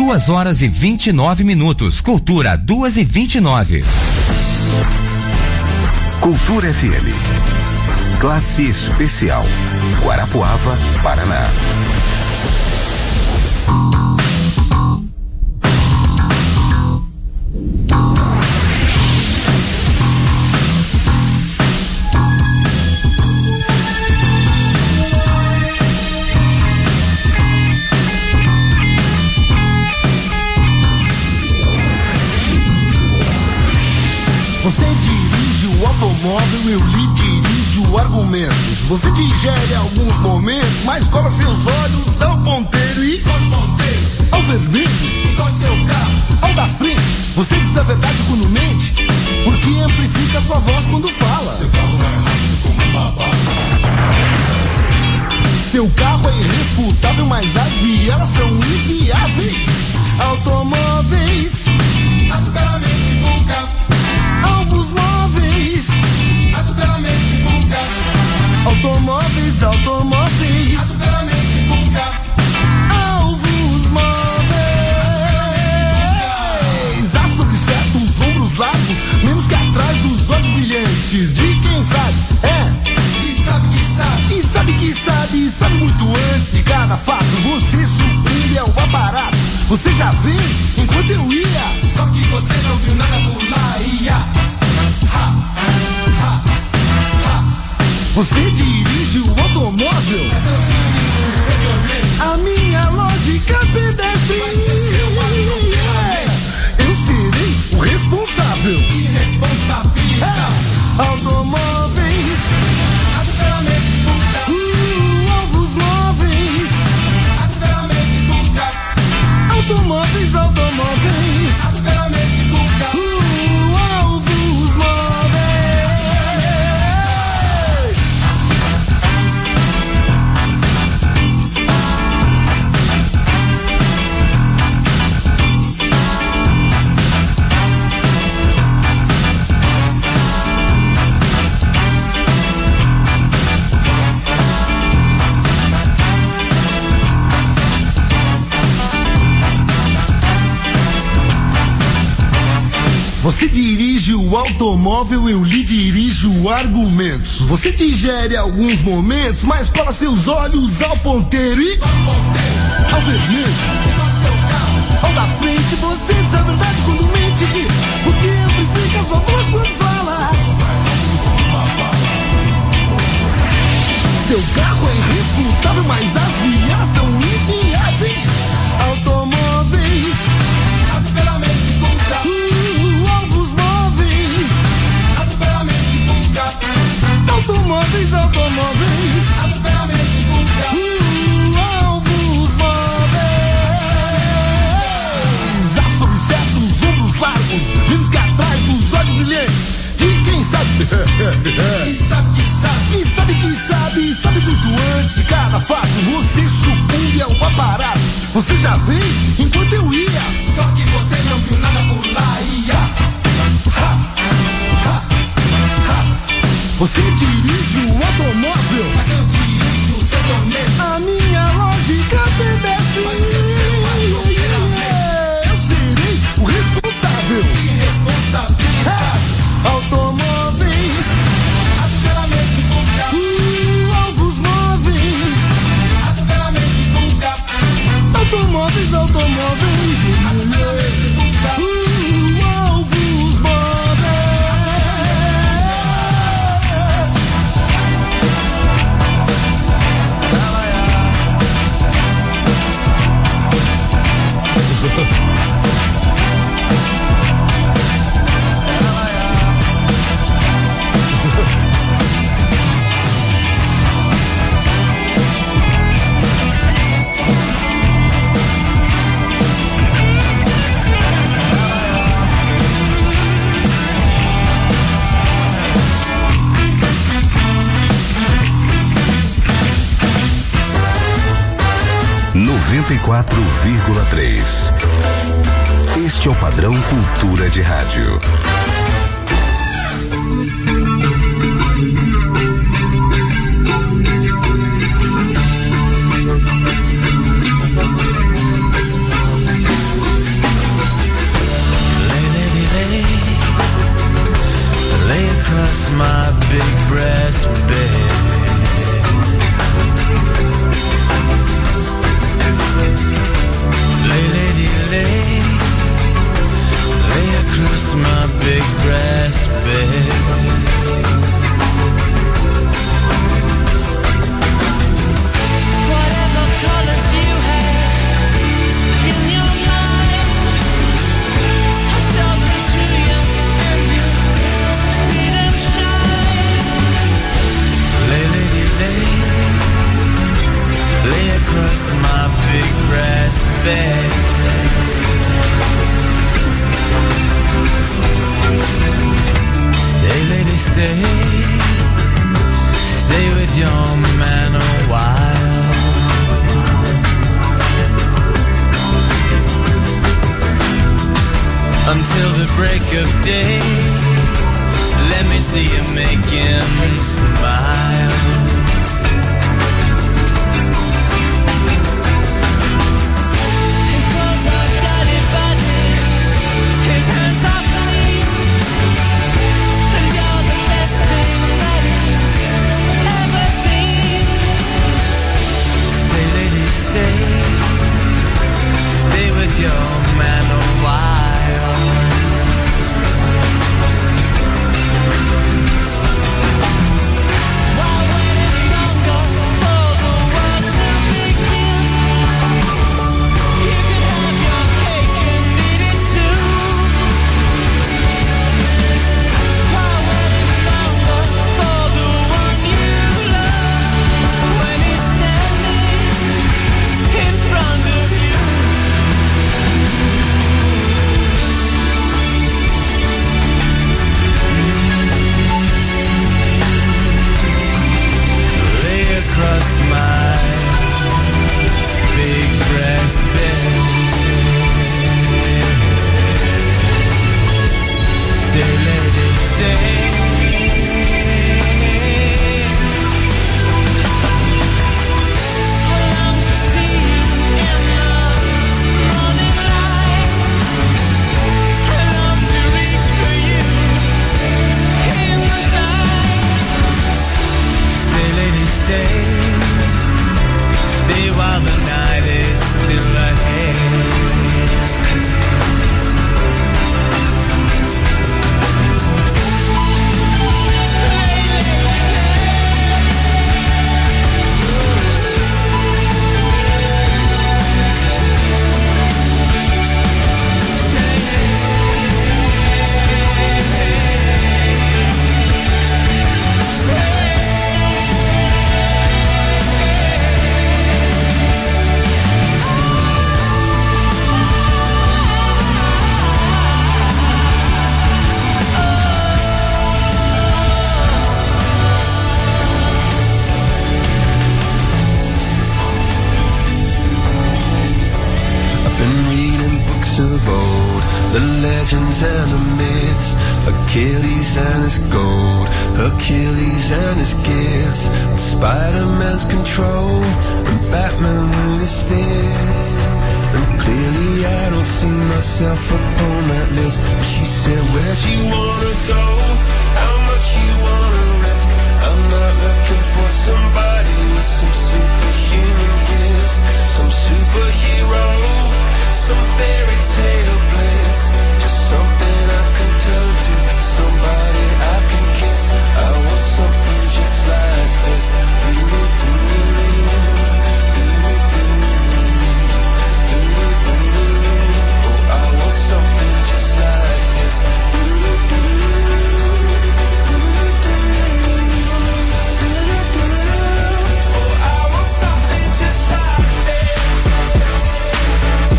2h29. Cultura 2h29. Cultura FM. Classe especial. Guarapuava, Paraná. Você dirige o automóvel, eu lhe dirijo argumentos. Você digere alguns momentos, mas cola seus olhos ao ponteiro e ao vermelho e seu carro ao da frente. Você diz a verdade quando mente, porque amplifica sua voz quando fala. Seu carro vai rápido como um babado. Seu carro é irrefutável, mas as vielas são inviáveis. Automóveis, atualmente vulgar. Alvos móveis, atualmente vulgar. Automóveis, automóveis, atualmente vulgar. Alvos móveis. Há sobre certos ombros largos, menos que atrás dos olhos brilhantes de quem sabe. E sabe que sabe, e sabe que sabe, e sabe muito antes de cada fato. Você surpreende ao aparato. Você já viu enquanto eu ia, só que você não viu nada por lá. Você dirige o automóvel, mas eu dirijo o seu torneio. A minha lógica pedestre vai ser seu atropellamento. Eu serei o responsável e responsabilizar. Automóveis, atualmente vulgar. Alvos móveis, atualmente vulgar. Automóveis, automóveis, atualmente vulgar. Alvos móveis. Você dirige o automóvel, eu lhe dirijo argumentos. Você digere alguns momentos, mas cola seus olhos ao ponteiro e ao vermelho, ao da frente. Você diz a verdade quando mente, porque amplifica sua voz quando fala. Seu carro é irrefutável, mas as vias são inviáveis. Automóveis, atualmente vulgar. Alvos móveis, atualmente vulgar. Automóveis, automóveis, atualmente vulgar. Alvos móveis. Há sobre certos ombros largos, menos que atrás dos olhos brilhantes de quem sabe. E sabe que sabe, e sabe que sabe, e sabe muito antes de cada fato. Você sucumbe ao aparato. Você já veio enquanto eu ia, só que você não viu nada por lá. Você dirige o automóvel, mas eu dirijo o seu torneio. A minha lógica pedestre vai ser seu atropellamento. Eu serei o responsável e responsabilizar. Automóveis, atualmente vulgar. Alvos móveis, atualmente vulgar. Automóveis, automóveis, atualmente vulgar. Alvos móveis. (94,3). Este é o padrão Cultura de Rádio. Stay with your man a while. Until the break of day, let me see you make him smile. His clothes are dirty buttons, his hands are clean, and you're the best thing that he's ever seen. Stay, lady, stay with your man a while. Across my big breast bed, stay, lady, stay. I long to see you in the morning light. I long to reach for you in the night. Stay, lady, stay. Stay while the night is still ahead. And the myths, Achilles and his gold, Hercules and his gifts, and Spider-Man's control, and Batman with his fists. And clearly I don't see myself upon that list. But she said, where'd you wanna go? How much you wanna risk? I'm not looking for somebody with some superhuman gifts, some superhero, some fairy tale bliss. Something I can turn to, somebody I can kiss. I want something just like this. Oh, I want something just like this. Oh, I want something just like this.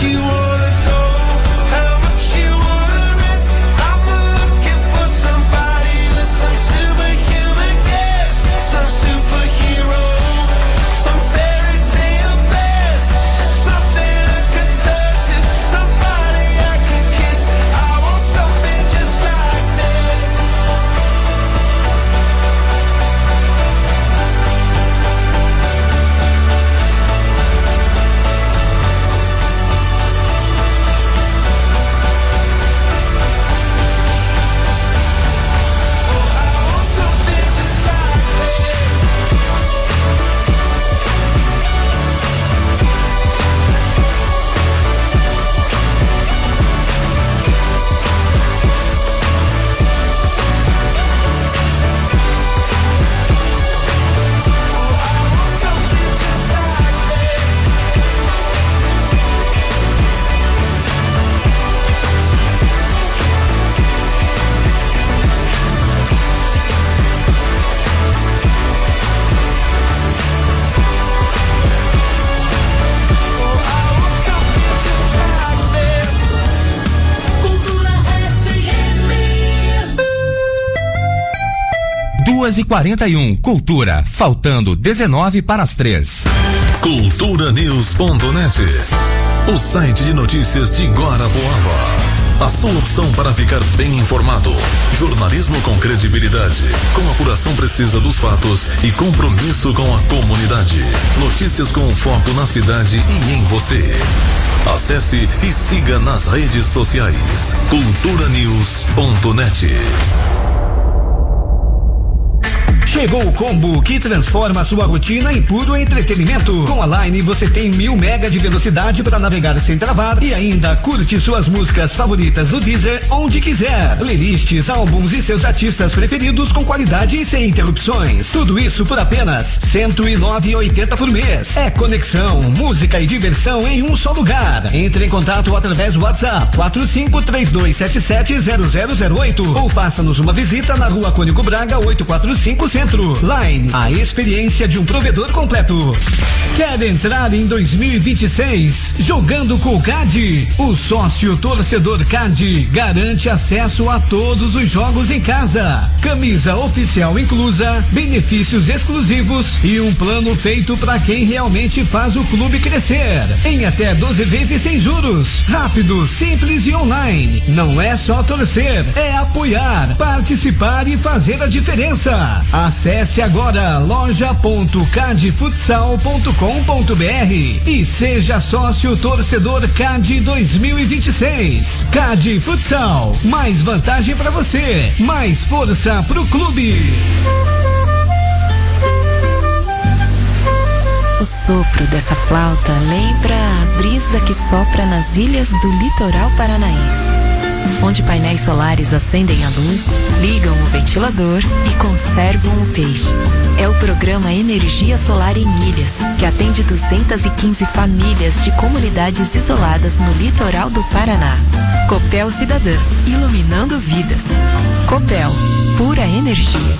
you wanna go? How much you wanna risk? I'm looking for somebody with some superhuman gifts, some superhero, some fairy tale best, just something I could turn to, somebody I could kiss. I want something just like this. E 41, Cultura, faltando 19 para as 3. Culturanews.net, o site de notícias de Guarapuava. A sua opção para ficar bem informado. Jornalismo com credibilidade, com apuração precisa dos fatos e compromisso com a comunidade. Notícias com foco na cidade e em você. Acesse e siga nas redes sociais. Culturanews.net. Chegou o combo que transforma a sua rotina em puro entretenimento. Com a Line você tem 1000 mega de velocidade para navegar sem travar e ainda curte suas músicas favoritas no Deezer onde quiser. Playlists, álbuns e seus artistas preferidos com qualidade e sem interrupções. Tudo isso por apenas R$109,80 por mês. É conexão, música e diversão em um só lugar. Entre em contato através do WhatsApp 4532770008 ou faça-nos uma visita na Rua Cônigo Braga 845 Centro. Line, a experiência de um provedor completo. Quer entrar em 2026 jogando com o CAD? O sócio torcedor CAD garante acesso a todos os jogos em casa. Camisa oficial inclusa, benefícios exclusivos e um plano feito para quem realmente faz o clube crescer. Em até 12 vezes sem juros. Rápido, simples e online. Não é só torcer, é apoiar, participar e fazer a diferença. Acesse agora loja.cadfutsal.com.br e seja sócio torcedor CAD 2026. CAD Futsal, mais vantagem para você, mais força pro clube. O sopro dessa flauta lembra a brisa que sopra nas ilhas do litoral paranaense, onde painéis solares acendem a luz, ligam o ventilador e conservam o peixe. É o programa Energia Solar em Ilhas, que atende 215 famílias de comunidades isoladas no litoral do Paraná. Copel Cidadã, iluminando vidas. Copel, pura energia.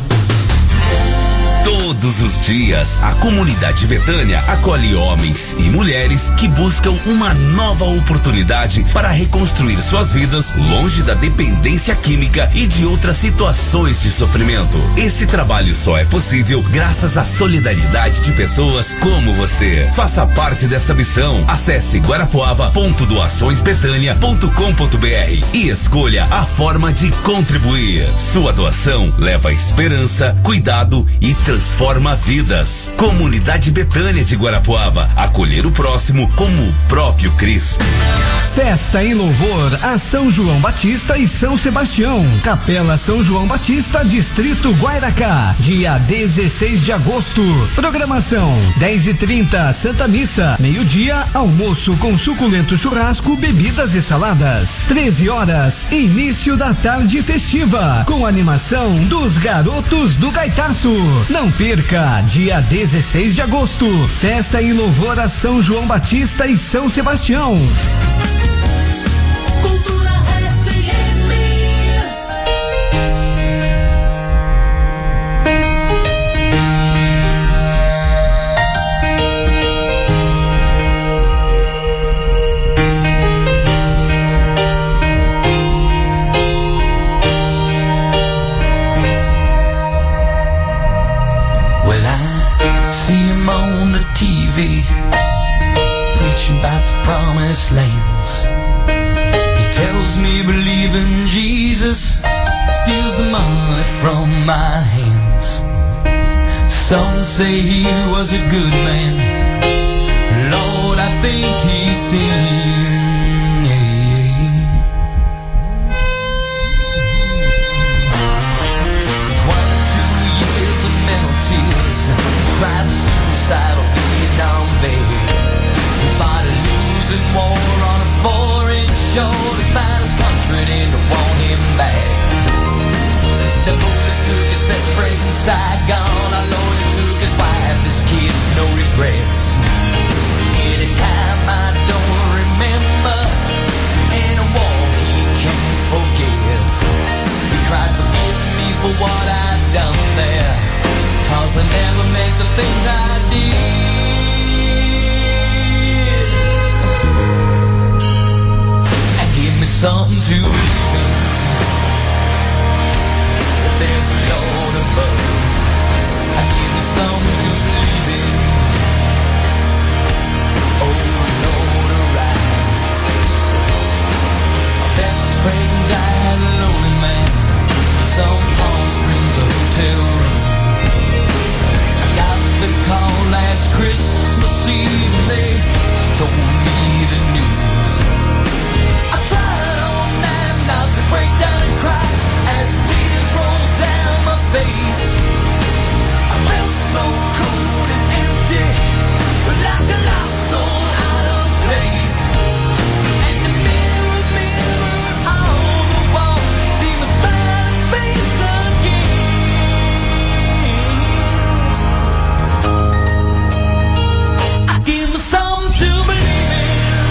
Todos os dias, a comunidade Betânia acolhe homens e mulheres que buscam uma nova oportunidade para reconstruir suas vidas longe da dependência química e de outras situações de sofrimento. Esse trabalho só é possível graças à solidariedade de pessoas como você. Faça parte desta missão. Acesse guarapuava.doaçõesbetânia.com.br e escolha a forma de contribuir. Sua doação leva esperança, cuidado e transforma vidas. Comunidade Betânia de Guarapuava, acolher o próximo como o próprio Cristo. Festa em louvor a São João Batista e São Sebastião. Capela São João Batista, Distrito Guairacá, dia 16 de agosto. Programação: 10h30, Santa Missa. Meio-dia, almoço com suculento churrasco, bebidas e saladas. 13 horas, início da tarde festiva, com animação dos Garotos do Gaitaço. Não perca, dia 16 de agosto, festa em louvor a São João Batista e São Sebastião. from my hands. Some say he was a good man. Lord, I think he sinned. Yeah. 22 years of mental tears, cried suicidal Vietnam vet. Body losing war on a foreign shore to find his country and to want him back. The bullets took his best friends in Saigon. Our lawyers took his wife, his kids, no regrets. Anytime I don't remember, in a war he can't forget. He cried, forgive me for what I've done there, 'cause I never meant the things I did. And give me something to believe in. There's a Lord above. I give me something to believe in. Oh, Lord, arise. My best friend died, a lonely man. Some Palm Springs hotel room. I got the call last Christmas Eve. They told me the news. I tried all night not to break down and cry as tears rolled down my face. I felt so cold and empty, like a lost soul out of place. And the mirror on the wall, see my smiling face again. I give me something to believe in.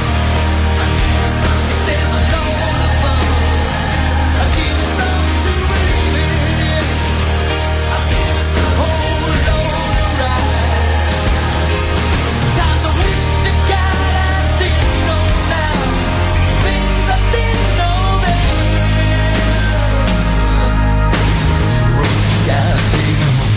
There's a Lord above. I give me something to believe in. I give me some, oh Lord, arise. Sometimes I wish to God I didn't know now, things I didn't know then. Road you gotta take 'em home.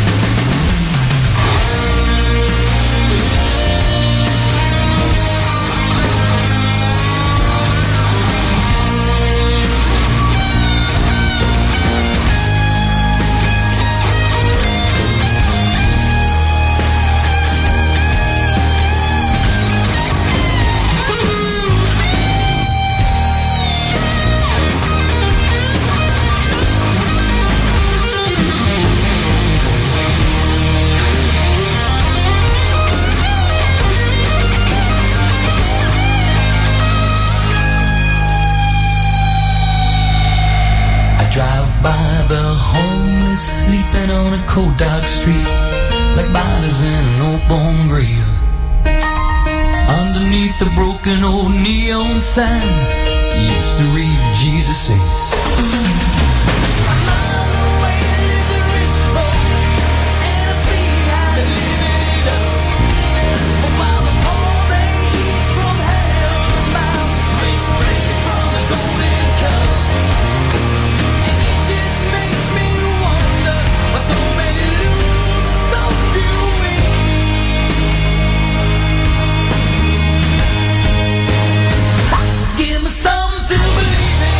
I drive by the homeless sleeping on a cold dark street, like bodies in an old bone grave. Underneath the broken old neon sign, used to read Jesus says. Give me something to believe in.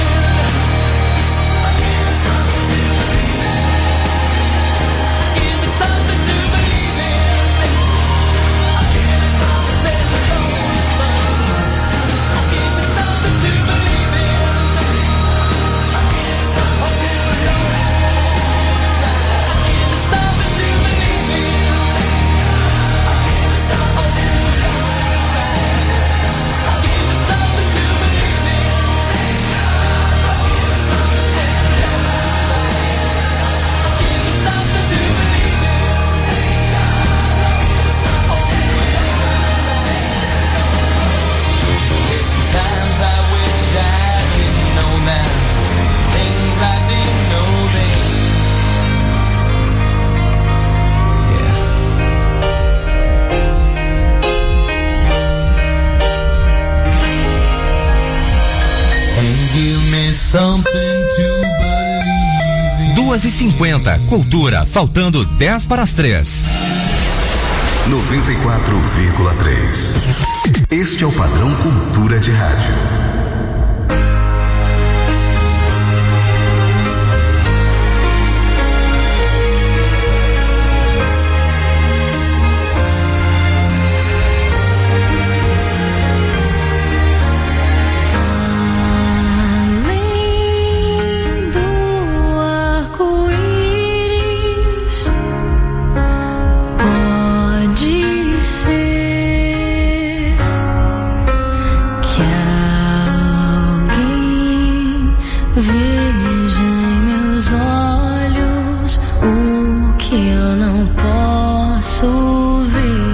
something to believe in. 2h50, Cultura, faltando 10 para as 3. 94,3. Este é o padrão Cultura de Rádio. Veja em meus olhos o que eu não posso ver.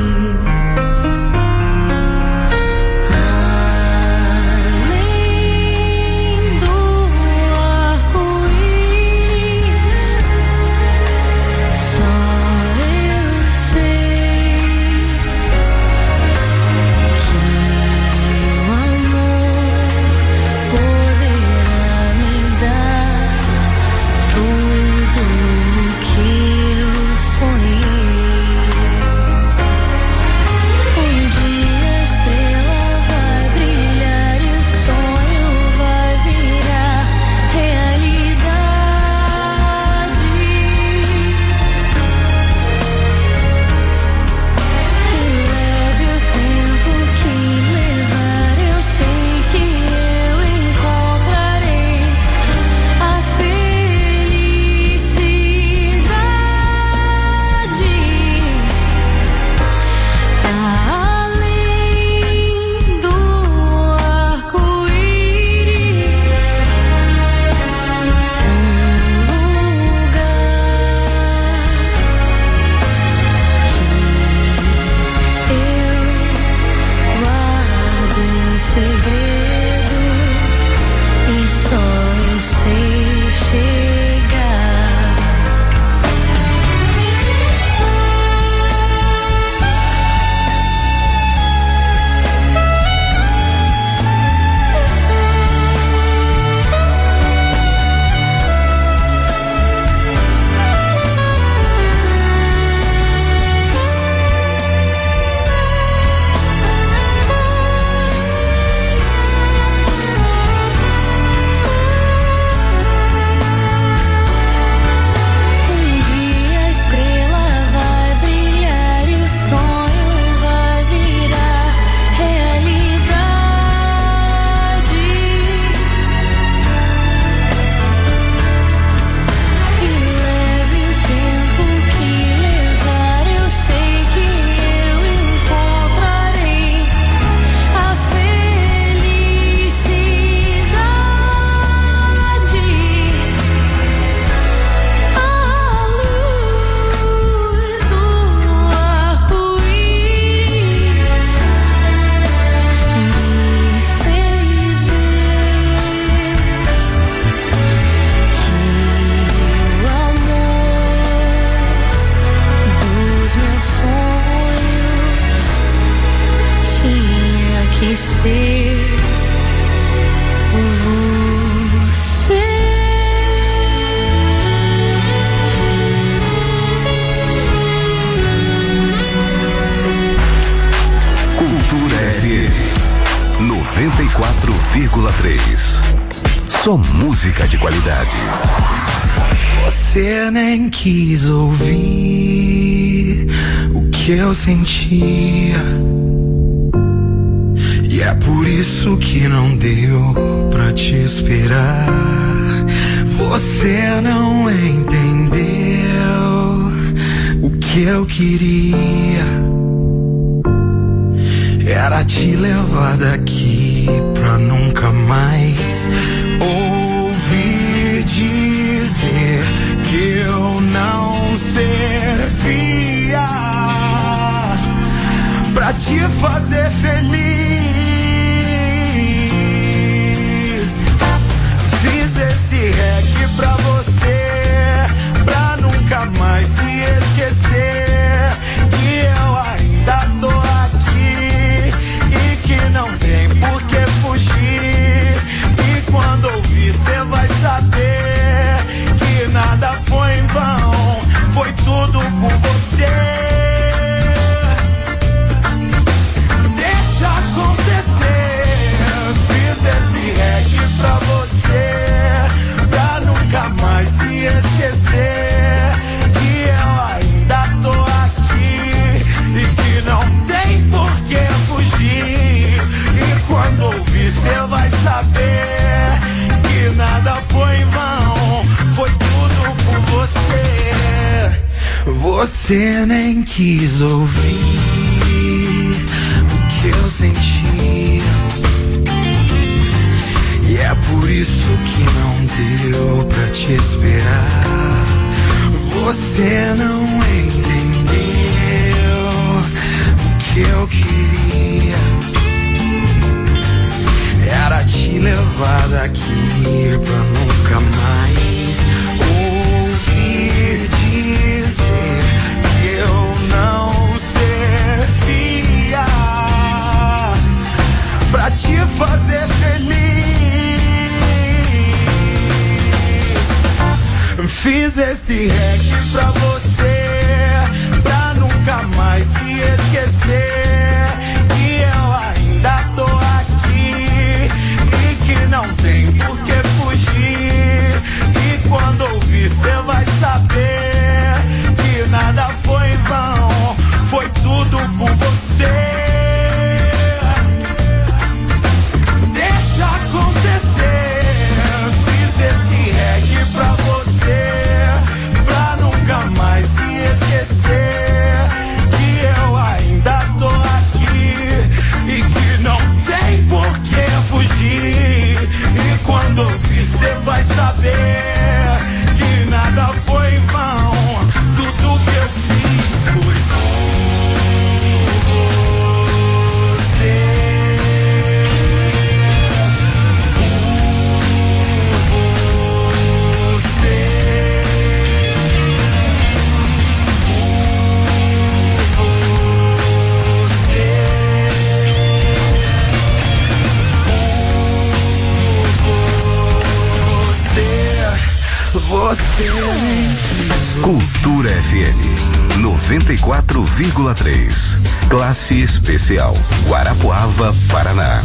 Além do arco-íris, só eu sei que o amor poderá me dar tudo o que eu sonhei. Um dia a estrela vai brilhar e o sonho vai virar realidade. E leve o tempo que levar, eu sei que eu encontrarei a felicidade. Além do arco-íris, um lugar que eu guardo em segredo e só eu sei chegar. Um dia a estrela vai brilhar e o sonho vai virar realidade. E leve o tempo que levar, eu sei que eu encontrarei a felicidade. A luz do arco-íris me fez ver que o amor dos meus sonhos tinha que ser você. Cultura FM 94,3. Só música de qualidade. Você nem quis ouvir o que eu sentia, e é por isso que não deu pra te esperar. Você não entendeu o que eu queria, era te levar daqui pra nunca mais ouvir dizer que eu não servia pra te fazer feliz. Fiz esse reggae pra você, pra nunca mais se esquecer que eu ainda tô aqui e que não tem por que fugir. E quando ouvir cê vai saber que nada foi em vão, foi tudo por você. Deixa acontecer, fiz esse reggae pra você, pra nunca mais se esquecer que eu ainda tô aqui e que não tem por que fugir. E quando ouvir cê vai saber que nada foi em vão, foi tudo por você. Você nem quis ouvir o que eu sentia, e é por Por isso que não deu pra te esperar. Você não entendeu o que eu queria. Era te levar daqui pra nunca mais ouvir dizer que eu não servia pra te fazer feliz. Fiz esse reggae pra você, pra nunca mais se esquecer que eu ainda tô aqui e que não tem por que fugir. E quando ouvir cê vai saber que nada foi em vão, foi tudo por você. Deixa acontecer. Fiz esse reggae pra você, pra nunca mais se esquecer que eu ainda tô aqui e que não tem por que fugir. E quando ouvir cê vai saber que nada foi em vão. Tudo que eu fiz foi você. Cultura FM 94,3. Classe especial Guarapuava, Paraná.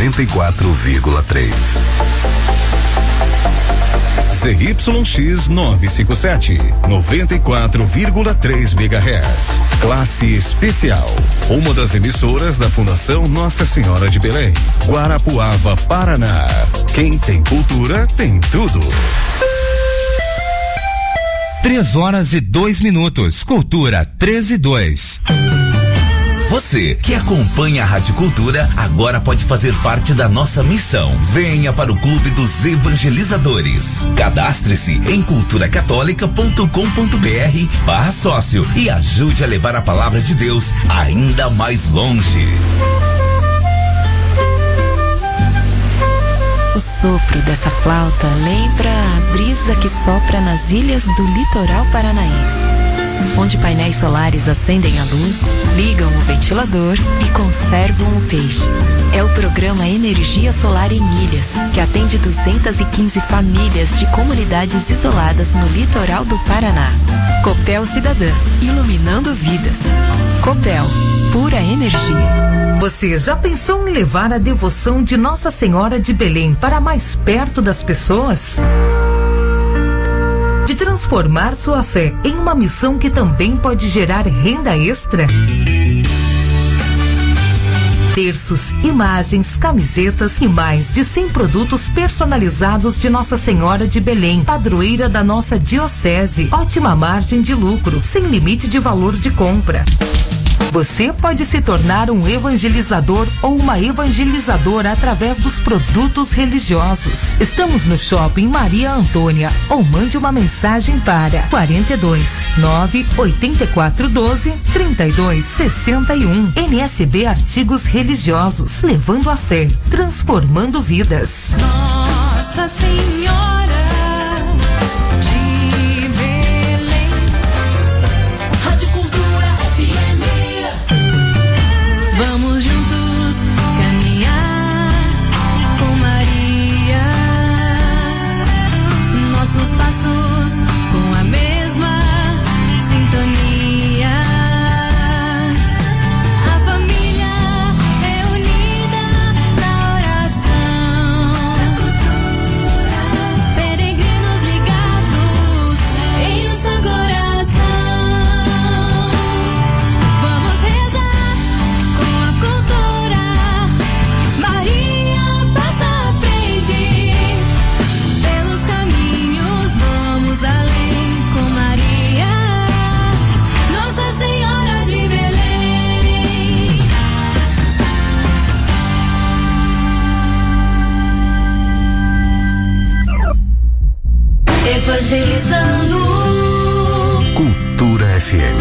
94,3. ZYX 957, 94,3 MHz. Classe especial. Uma das emissoras da Fundação Nossa Senhora de Belém, Guarapuava, Paraná. Quem tem cultura tem tudo. 3h02. Cultura 13:02. Você que acompanha a Rádio Cultura agora pode fazer parte da nossa missão. Venha para o Clube dos Evangelizadores. Cadastre-se em culturacatólica.com.br/sócio e ajude a levar a palavra de Deus ainda mais longe. O sopro dessa flauta lembra a brisa que sopra nas ilhas do litoral paranaense, onde painéis solares acendem a luz, ligam o ventilador e conservam o peixe. É o programa Energia Solar em Ilhas, que atende 215 famílias de comunidades isoladas no litoral do Paraná. Copel Cidadã, iluminando vidas. Copel, pura energia. Você já pensou em levar a devoção de Nossa Senhora de Belém para mais perto das pessoas? De transformar sua fé em uma missão que também pode gerar renda extra? Terços, imagens, camisetas e mais de 100 produtos personalizados de Nossa Senhora de Belém, padroeira da nossa diocese. Ótima margem de lucro, sem limite de valor de compra. Você pode se tornar um evangelizador ou uma evangelizadora através dos produtos religiosos. Estamos no Shopping Maria Antônia, ou mande uma mensagem para 42 984 12 32 61. NSB Artigos Religiosos, levando a fé, transformando vidas. Nossa Senhora de Belém. Rádio Cultura FM. Vamos juntos caminhar com Maria. Nossos passos com a mesma sintonia. A família é unida na oração. Peregrinos ligados em um só coração. Vamos rezar com a cultura. Maria passa à frente. Pelos caminhos vamos além com Maria, Nossa Senhora de Belém. Evangelizando. Cultura FM.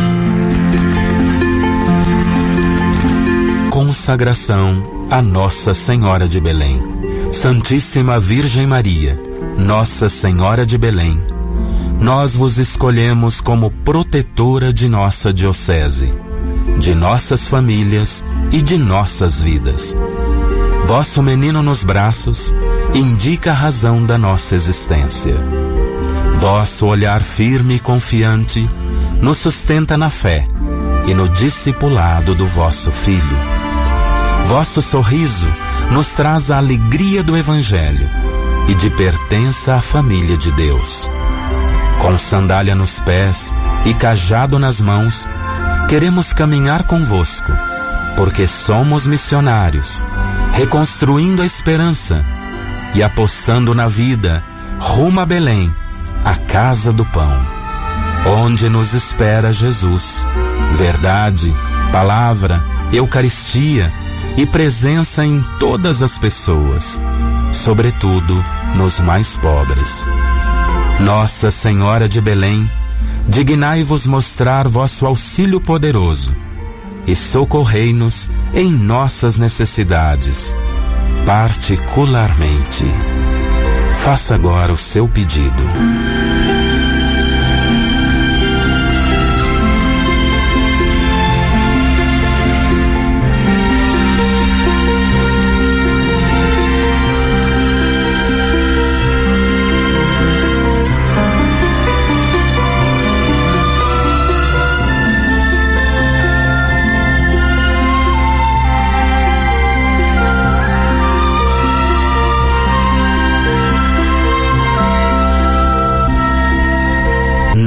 Consagração a Nossa Senhora de Belém. Santíssima Virgem Maria, Nossa Senhora de Belém, nós vos escolhemos como protetora de nossa diocese, de nossas famílias e de nossas vidas. Vosso menino nos braços indica a razão da nossa existência. Vosso olhar firme e confiante nos sustenta na fé e no discipulado do vosso Filho. Vosso sorriso nos traz a alegria do Evangelho e de pertença à família de Deus. Com sandália nos pés e cajado nas mãos, queremos caminhar convosco, porque somos missionários, reconstruindo a esperança e apostando na vida rumo a Belém, a casa do pão, onde nos espera Jesus, verdade, palavra, Eucaristia e presença em todas as pessoas, sobretudo nos mais pobres. Nossa Senhora de Belém, dignai-vos mostrar vosso auxílio poderoso e socorrei-nos em nossas necessidades, particularmente. Faça agora o seu pedido.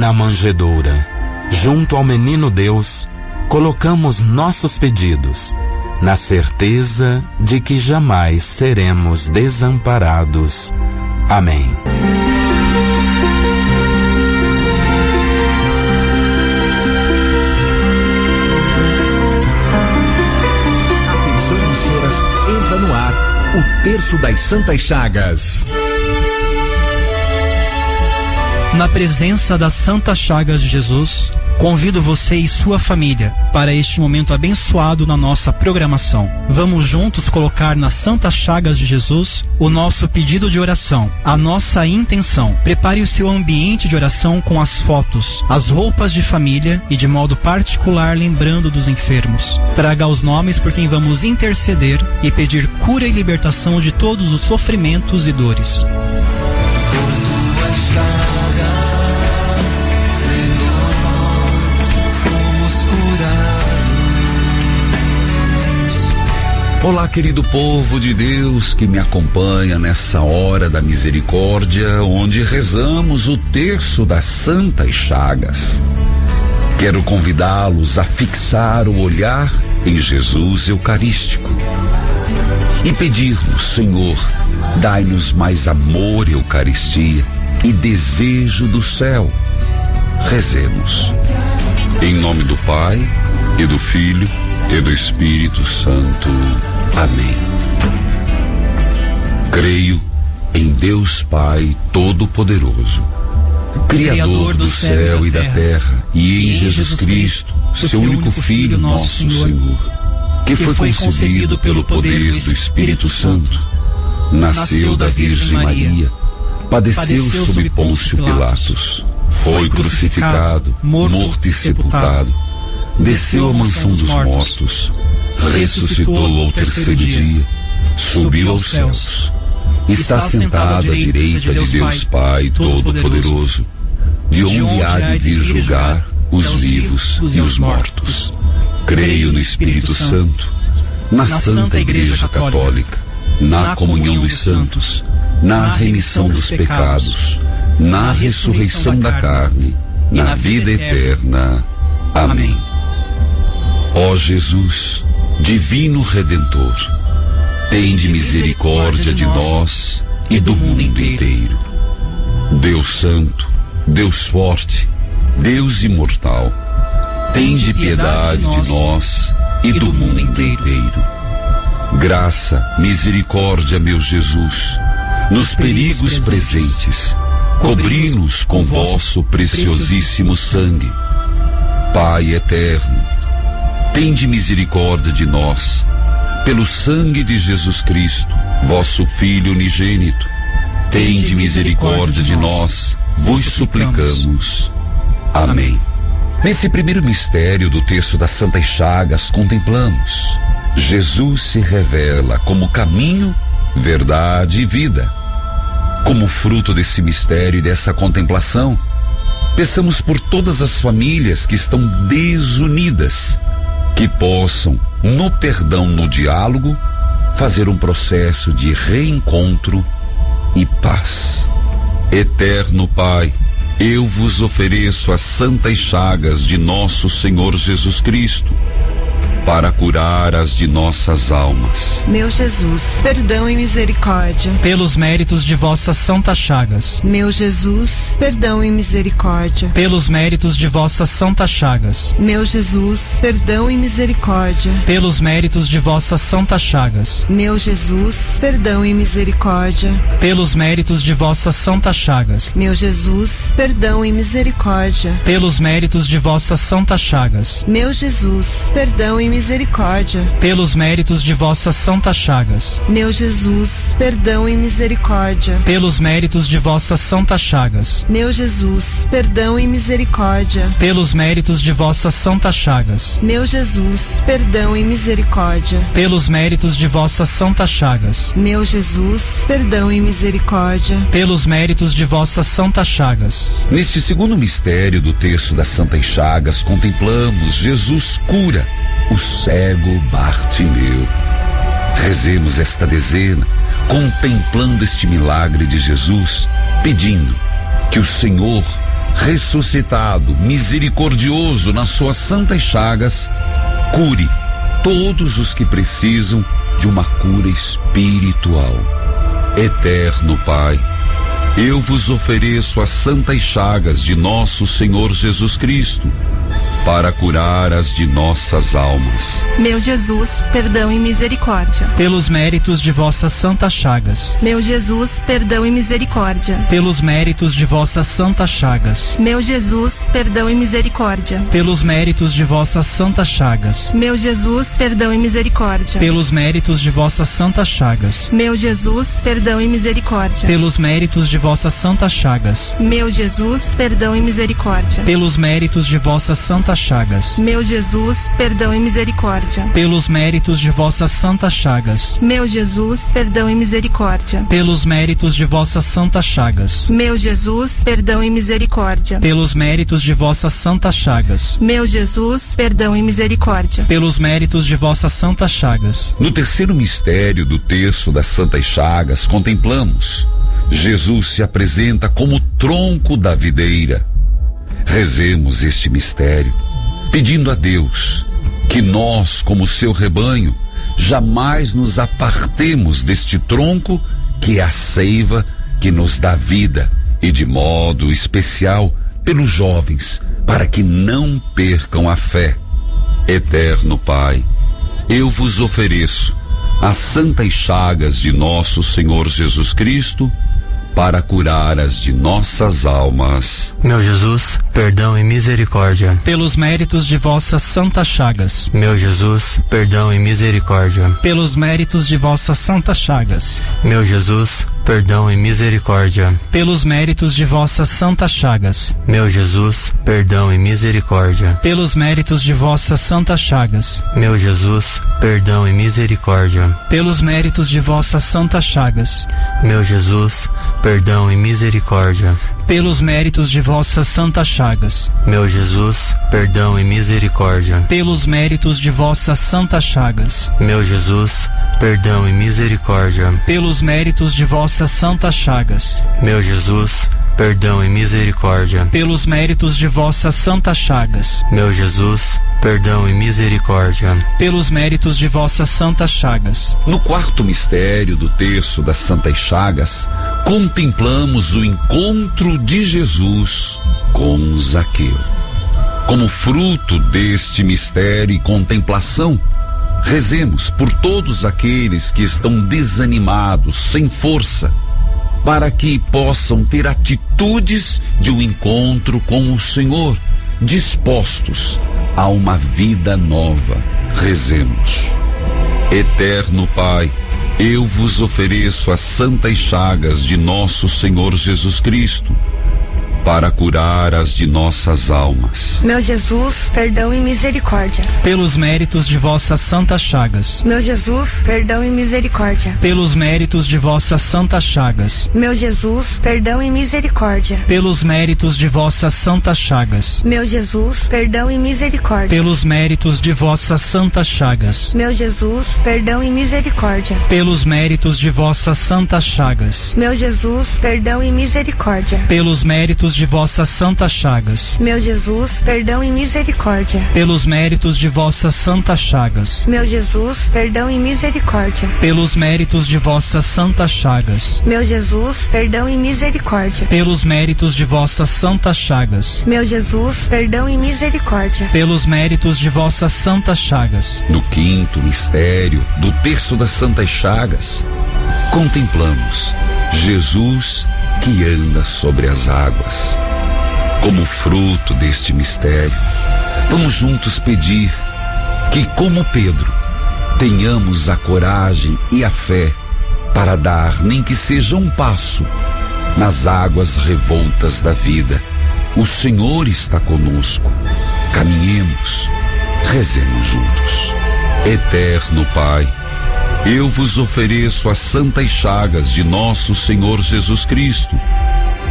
na manjedoura, junto ao menino Deus, colocamos nossos pedidos, na certeza de que jamais seremos desamparados. Amém. Atenção, emissoras, entra no ar o Terço das Santas Chagas. Na presença das Santas Chagas de Jesus, convido você e sua família para este momento abençoado na nossa programação. Vamos juntos colocar nas Santas Chagas de Jesus o nosso pedido de oração, a nossa intenção. Prepare o seu ambiente de oração com as fotos, as roupas de família e de modo particular lembrando dos enfermos. Traga os nomes por quem vamos interceder e pedir cura e libertação de todos os sofrimentos e dores. Olá, querido povo de Deus que me acompanha nessa hora da misericórdia, onde rezamos o terço das Santas Chagas. Quero convidá-los a fixar o olhar em Jesus Eucarístico e pedir-nos, Senhor, dai-nos mais amor e Eucaristia e desejo do céu. Rezemos. Em nome do Pai, e do Filho, e do Espírito Santo. Amém. Creio em Deus Pai Todo-Poderoso, Criador do céu e da terra, e em Jesus Cristo, seu único Filho, nosso Senhor, que foi concebido pelo poder do Espírito Santo, nasceu da Virgem Maria, padeceu sob Pôncio Pilatos, foi crucificado, morto e sepultado, desceu à mansão dos mortos, ressuscitou ao terceiro dia, subiu aos céus, está sentado à direita de Deus Pai Todo-Poderoso, de onde há de vir julgar os vivos e os mortos. Creio no Espírito Santo, na Santa Igreja Católica, na comunhão dos santos, na remissão dos pecados, na ressurreição da carne, na vida eterna. Amém. Ó Jesus, Divino Redentor, tende misericórdia de nós e do mundo inteiro. Deus Santo, Deus Forte, Deus Imortal, tende piedade de nós e do mundo inteiro. Graça, misericórdia, meu Jesus, nos perigos presentes, cobri-nos com vosso preciosíssimo sangue. Pai eterno, tende misericórdia de nós, pelo sangue de Jesus Cristo, vosso Filho unigênito. Tende misericórdia de nós, vos suplicamos. Amém. Nesse primeiro mistério do terço das Santas Chagas, contemplamos: Jesus se revela como caminho, verdade e vida. Como fruto desse mistério e dessa contemplação, peçamos por todas as famílias que estão desunidas, que possam, no perdão, no diálogo, fazer um processo de reencontro e paz. Eterno Pai, eu vos ofereço as santas chagas de nosso Senhor Jesus Cristo, para curar as de nossas almas. Meu Jesus, perdão e misericórdia. Pelos méritos de vossas santas chagas. Meu Jesus, perdão e misericórdia. Pelos méritos de vossas santas chagas. Meu Jesus, perdão e misericórdia. Pelos méritos de vossas santas chagas. Meu Jesus, perdão e misericórdia. Pelos méritos de vossas santas chagas. Meu Jesus, perdão e misericórdia. Pelos méritos de vossas santas chagas. Meu Jesus, perdão e misericórdia. Pelos méritos de vossas santas chagas. Meu Jesus, perdão e misericórdia. Pelos méritos de vossas santas chagas. Meu Jesus, perdão e misericórdia. Pelos méritos de vossas santas chagas. Meu Jesus, perdão e misericórdia. Pelos méritos de vossas santas chagas. Meu Jesus, perdão e misericórdia. Pelos méritos de vossas santas chagas. Neste segundo mistério do terço das Santas Chagas, contemplamos: Jesus cura o cego Bartimeu. Rezemos esta dezena, contemplando este milagre de Jesus, pedindo que o Senhor ressuscitado, misericordioso nas suas santas chagas, cure todos os que precisam de uma cura espiritual. Eterno Pai, eu vos ofereço as santas chagas de nosso Senhor Jesus Cristo, para curar as de nossas almas. Meu Jesus, perdão e misericórdia. Pelos méritos de vossas santas chagas. Meu Jesus, perdão e misericórdia. Pelos méritos de vossas santas chagas. Meu Jesus, perdão e misericórdia. Pelos méritos de vossas santas chagas. Meu Jesus, perdão e misericórdia. Pelos méritos de vossas santas chagas. Meu Jesus, perdão e misericórdia. Pelos méritos de vossas santas chagas. Meu Jesus, perdão e misericórdia. Pelos méritos de vossas santas chagas. Meu Jesus, perdão e misericórdia. Pelos méritos de vossas santas chagas. Meu Jesus, perdão e misericórdia. Pelos méritos de vossas santas chagas. Meu Jesus, perdão e misericórdia. Pelos méritos de vossas santas chagas. Meu Jesus, perdão e misericórdia. Pelos méritos de vossas santas chagas. No terceiro mistério do terço das santas chagas, contemplamos: Jesus se apresenta como tronco da videira. Rezemos este mistério, pedindo a Deus que nós, como seu rebanho, jamais nos apartemos deste tronco que é a seiva que nos dá vida, e de modo especial pelos jovens, para que não percam a fé. Eterno Pai, eu vos ofereço as santas chagas de nosso Senhor Jesus Cristo, para curar as de nossas almas. Meu Jesus, perdão e misericórdia. Pelos méritos de vossas santas chagas. Meu Jesus, perdão e misericórdia. Pelos méritos de vossas santas chagas. Meu Jesus, perdão e misericórdia. Pelos méritos de vossas santas chagas. Meu Jesus, perdão e misericórdia. Pelos méritos de vossas santas chagas. Meu Jesus, perdão e misericórdia. Pelos méritos de vossas santas chagas. Meu Jesus, perdão e misericórdia. Pelos méritos de vossas santas chagas. Meu Jesus, perdão e misericórdia. Pelos méritos de vossas santas chagas. Meu Jesus, perdão e misericórdia. Pelos méritos de vossas santas chagas. Meu Jesus, perdão e misericórdia. Pelos méritos de vossas santas chagas. Meu Jesus, perdão e misericórdia. Pelos méritos de vossas santas chagas. No quarto mistério do terço das santas chagas, contemplamos o encontro de Jesus com Zaqueu. Como fruto deste mistério e contemplação, rezemos por todos aqueles que estão desanimados, sem força, para que possam ter atitudes de um encontro com o Senhor, dispostos a uma vida nova. Rezemos. Eterno Pai, eu vos ofereço as santas chagas de nosso Senhor Jesus Cristo, para curar as de nossas almas. Meu Jesus, perdão e misericórdia. Pelos méritos de vossas santas chagas. Meu Jesus, perdão e misericórdia. Pelos méritos de vossas santas chagas. Meu Jesus, perdão e misericórdia. Pelos méritos de vossas santas chagas. Meu Jesus, perdão e misericórdia. Pelos méritos de vossas santas chagas. Meu Jesus, perdão e misericórdia. Pelos méritos de vossas santas chagas. Meu Jesus, perdão e misericórdia. Pelos méritos de vossas santas chagas. Meu Jesus, perdão e misericórdia. Pelos méritos de vossas santas chagas. Meu Jesus, perdão e misericórdia. Pelos méritos de vossas santas chagas. Meu Jesus, perdão e misericórdia. Pelos méritos de vossas santas chagas. Meu Jesus, perdão e misericórdia. Pelos méritos de vossas santas chagas. No quinto mistério do terço das santas chagas, contemplamos Jesus que anda sobre as águas. Como fruto deste mistério, vamos juntos pedir que, como Pedro, tenhamos a coragem e a fé para dar, nem que seja um passo, nas águas revoltas da vida. O Senhor está conosco. Caminhemos, rezemos juntos. Eterno Pai, eu vos ofereço as santas chagas de nosso Senhor Jesus Cristo,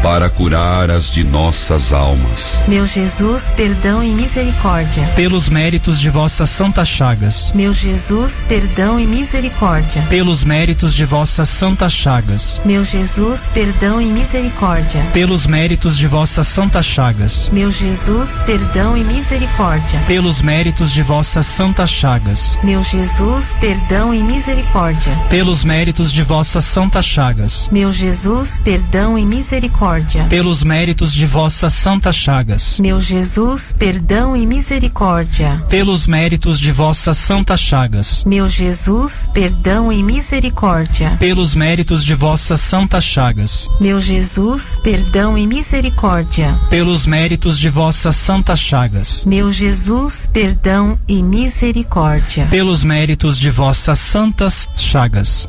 para curar as de nossas almas. Meu Jesus, perdão e misericórdia. Pelos méritos de vossas santas chagas. Meu Jesus, perdão e misericórdia. Pelos méritos de vossas santas chagas. Meu Jesus, perdão e misericórdia. Pelos méritos de vossas santas chagas. Meu Jesus, perdão e misericórdia. Pelos méritos de vossas santas chagas. Meu Jesus, perdão e misericórdia. Pelos méritos de vossas santas chagas. Meu Jesus, perdão e misericórdia. Pelos méritos de vossas santas chagas. Meu Jesus, perdão e misericórdia. Pelos méritos de vossas santas chagas. Meu Jesus, perdão e misericórdia. Pelos méritos de vossas santas chagas. Meu Jesus, perdão e misericórdia. Pelos méritos de vossas santas chagas. Meu Jesus, perdão e misericórdia. Pelos méritos de vossas santas chagas.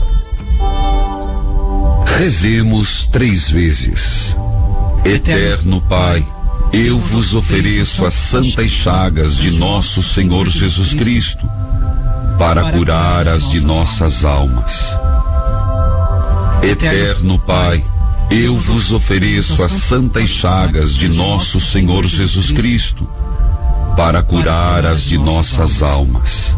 Rezemos 3 vezes. Eterno Pai, eu vos ofereço as santas chagas de nosso Senhor Jesus Cristo, para curar as de nossas almas. Eterno Pai, eu vos ofereço as santas chagas de nosso Senhor Jesus Cristo, para curar as de nossas almas.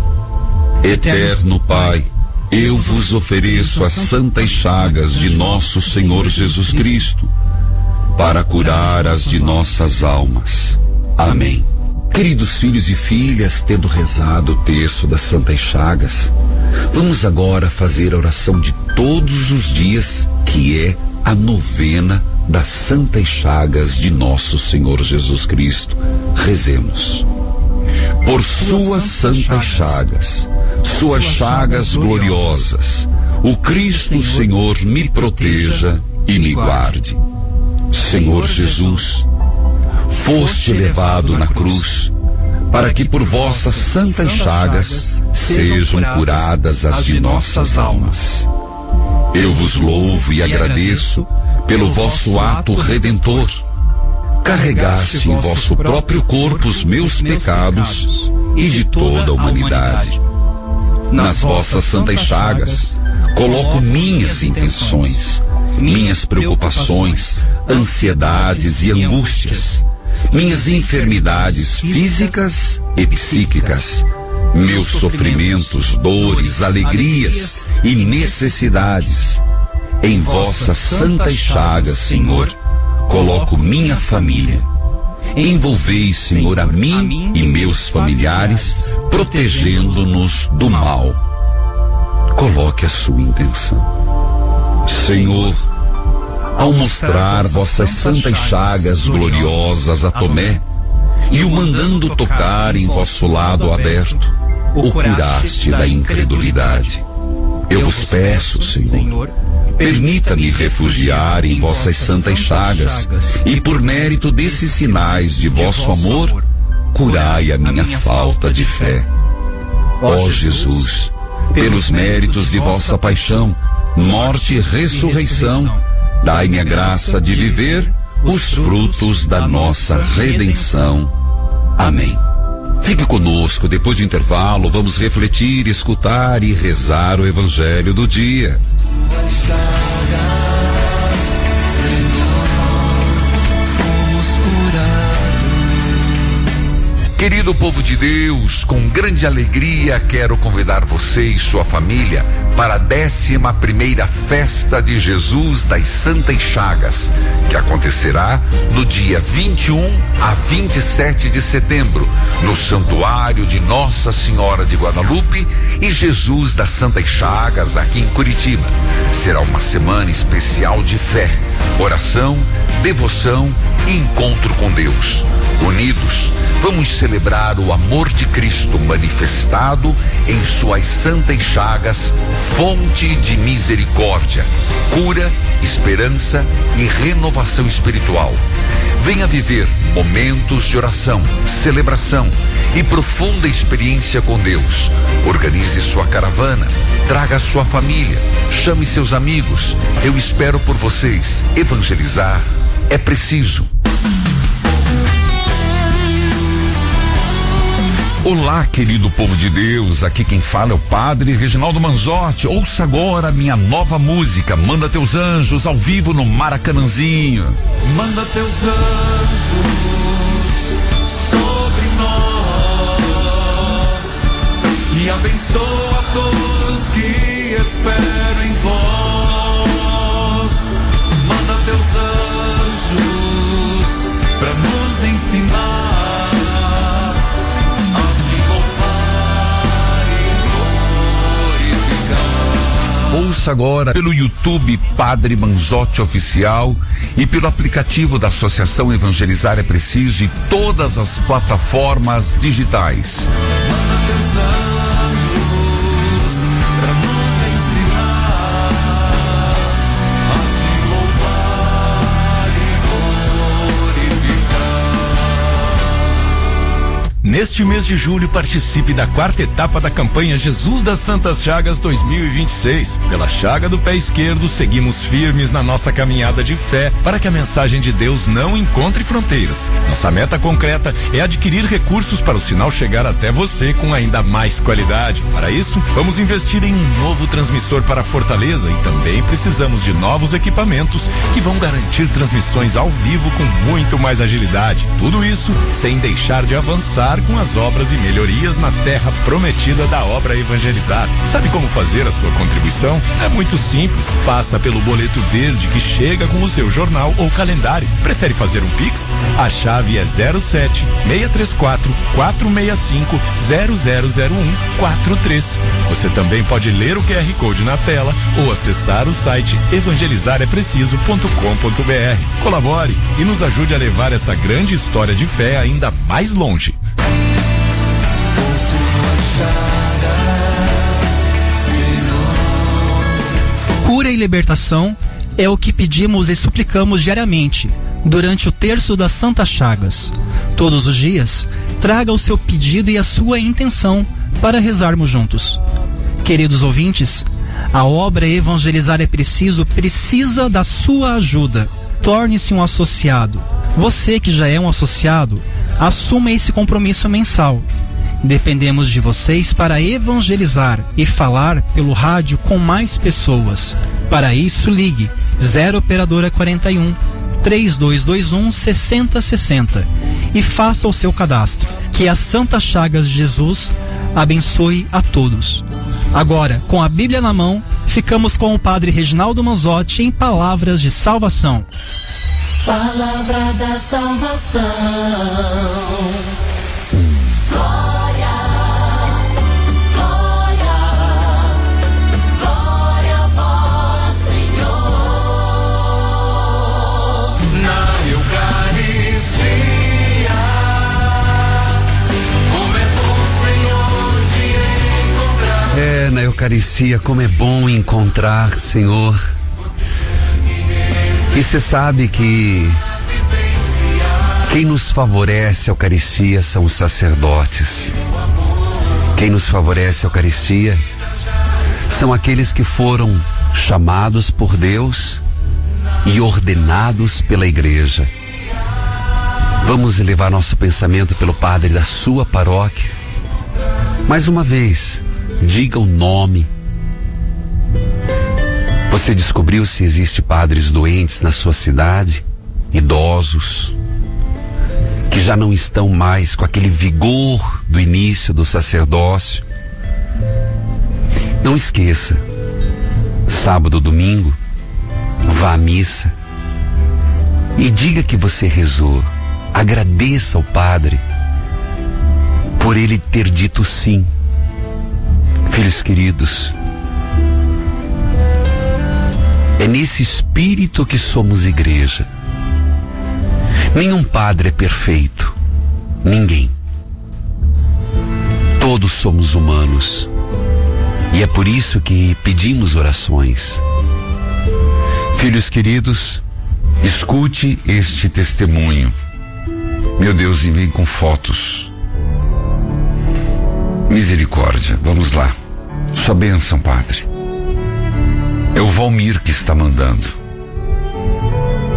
Eterno Pai, eu vos ofereço as santas chagas de nosso Senhor Jesus Cristo, para curar as de nossas almas. Amém. Queridos filhos e filhas, tendo rezado o terço das santas chagas, vamos agora fazer a oração de todos os dias, que é a novena das santas chagas de nosso Senhor Jesus Cristo. Rezemos. Por suas santas chagas, suas chagas gloriosas, o Cristo Senhor me proteja e me guarde. Senhor Jesus, foste levado na cruz, para que por vossas santas chagas sejam curadas as de nossas almas. Eu vos louvo e agradeço pelo vosso ato redentor. Carregaste em vosso próprio corpo os meus pecados e de toda a humanidade. Nas vossas santas chagas, coloco minhas intenções, minhas preocupações, ansiedades e angústias, minhas enfermidades físicas e psíquicas, meus sofrimentos, dores, alegrias e necessidades. Em vossas santas chagas, Senhor, coloco minha família. Envolvei, Senhor, a mim e meus familiares, protegendo-nos do mal. Coloque a sua intenção. Senhor, ao mostrar vossas santas chagas gloriosas a Tomé e o mandando tocar em vosso lado aberto, o curaste da incredulidade. Eu vos peço, Senhor, permita-me refugiar em vossas santas chagas e, por mérito desses sinais de vosso amor, curai a minha falta de fé. Ó Jesus, pelos méritos de vossa paixão, morte e ressurreição, dai-me a graça de viver os frutos da nossa redenção. Amém. Fique conosco, depois do intervalo, vamos refletir, escutar e rezar o Evangelho do dia. Querido povo de Deus, com grande alegria quero convidar você e sua família para a 11ª Festa de Jesus das Santas Chagas, que acontecerá no dia 21 a 27 de setembro, no Santuário de Nossa Senhora de Guadalupe e Jesus das Santas Chagas, aqui em Curitiba. Será uma semana especial de fé, oração, devoção e encontro com Deus. Unidos, vamos celebrar o amor de Cristo manifestado em suas santas chagas, fonte de misericórdia, cura, esperança e renovação espiritual. Venha viver momentos de oração, celebração e profunda experiência com Deus. Organize sua caravana, traga sua família, chame seus amigos. Eu espero por vocês. Evangelizar é preciso. Olá, querido povo de Deus, aqui quem fala é o Padre Reginaldo Manzotti. Ouça agora a minha nova música, Manda Teus Anjos, ao vivo no Maracanãzinho. Manda teus anjos sobre nós e abençoa todos que esperam em vós. Manda teus anjos pra nos ensinar Ouça agora pelo YouTube Padre Manzotti Oficial e pelo aplicativo da Associação Evangelizar é Preciso e todas as plataformas digitais. Neste mês de julho, participe da 4ª etapa da campanha Jesus das Santas Chagas 2026. Pela chaga do pé esquerdo, seguimos firmes na nossa caminhada de fé para que a mensagem de Deus não encontre fronteiras. Nossa meta concreta é adquirir recursos para o sinal chegar até você com ainda mais qualidade. Para isso, vamos investir em um novo transmissor para Fortaleza e também precisamos de novos equipamentos que vão garantir transmissões ao vivo com muito mais agilidade. Tudo isso sem deixar de avançar com as obras e melhorias na terra prometida da obra Evangelizar. Sabe como fazer a sua contribuição? É muito simples. Faça pelo boleto verde que chega com o seu jornal ou calendário. Prefere fazer um Pix? A chave é 07 634 465 000143. Você também pode ler o QR Code na tela ou acessar o site evangelizarepreciso.com.br. Colabore e nos ajude a levar essa grande história de fé ainda mais longe. Cura e libertação é o que pedimos e suplicamos diariamente durante o terço das Santas Chagas. Todos os dias, traga o seu pedido e a sua intenção para rezarmos juntos. Queridos ouvintes, a obra Evangelizar é Preciso precisa da sua ajuda. Torne-se um associado. Você que já é um associado, assuma esse compromisso mensal. Dependemos de vocês para evangelizar e falar pelo rádio com mais pessoas. Para isso, ligue 0 operadora 41 3221 6060 e faça o seu cadastro. Que as Santas Chagas de Jesus abençoe a todos. Agora, com a Bíblia na mão, ficamos com o Padre Reginaldo Manzotti em Palavras de Salvação. Palavra da salvação. Glória, glória, glória a vós, Senhor. Na Eucaristia, como é bom, Senhor, te encontrar. Na Eucaristia, como é bom encontrar, Senhor. E você sabe que quem nos favorece a Eucaristia são os sacerdotes. Quem nos favorece a Eucaristia são aqueles que foram chamados por Deus e ordenados pela Igreja. Vamos elevar nosso pensamento pelo padre da sua paróquia. Mais uma vez, diga o nome. Você descobriu se existe padres doentes na sua cidade? Idosos, que já não estão mais com aquele vigor do início do sacerdócio? Não esqueça, sábado, domingo, vá à missa e diga que você rezou. Agradeça ao padre por ele ter dito sim. Filhos queridos, é nesse espírito que somos igreja. Nenhum padre é perfeito. Ninguém. Todos somos humanos. E é por isso que pedimos orações. Filhos queridos, escute este testemunho. Meu Deus, e vem com fotos. Misericórdia, vamos lá. Sua bênção, padre. É o Valmir que está mandando.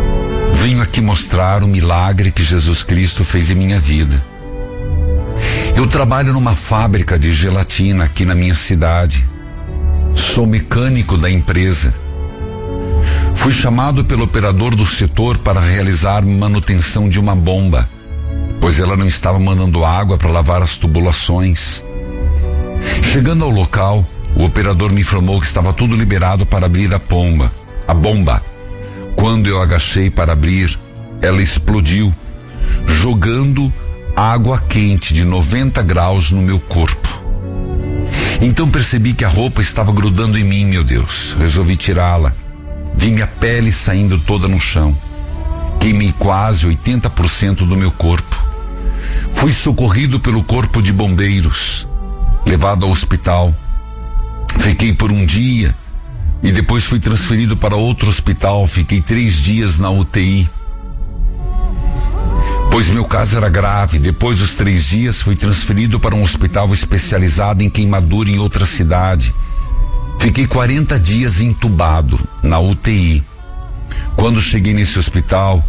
Venho aqui mostrar o milagre que Jesus Cristo fez em minha vida. Eu trabalho numa fábrica de gelatina aqui na minha cidade. Sou mecânico da empresa. Fui chamado pelo operador do setor para realizar manutenção de uma bomba, pois ela não estava mandando água para lavar as tubulações. Chegando ao local, o operador me informou que estava tudo liberado para abrir a bomba. Quando eu agachei para abrir, ela explodiu, jogando água quente de 90 graus no meu corpo. Então percebi que a roupa estava grudando em mim, meu Deus. Resolvi tirá-la. Vi minha pele saindo toda no chão. Queimei quase 80% do meu corpo. Fui socorrido pelo corpo de bombeiros, levado ao hospital. Fiquei por um dia e depois fui transferido para outro hospital. Fiquei 3 dias na UTI, pois meu caso era grave. Depois dos 3 dias fui transferido para um hospital especializado em queimadura em outra cidade. Fiquei 40 dias entubado na UTI. Quando cheguei nesse hospital,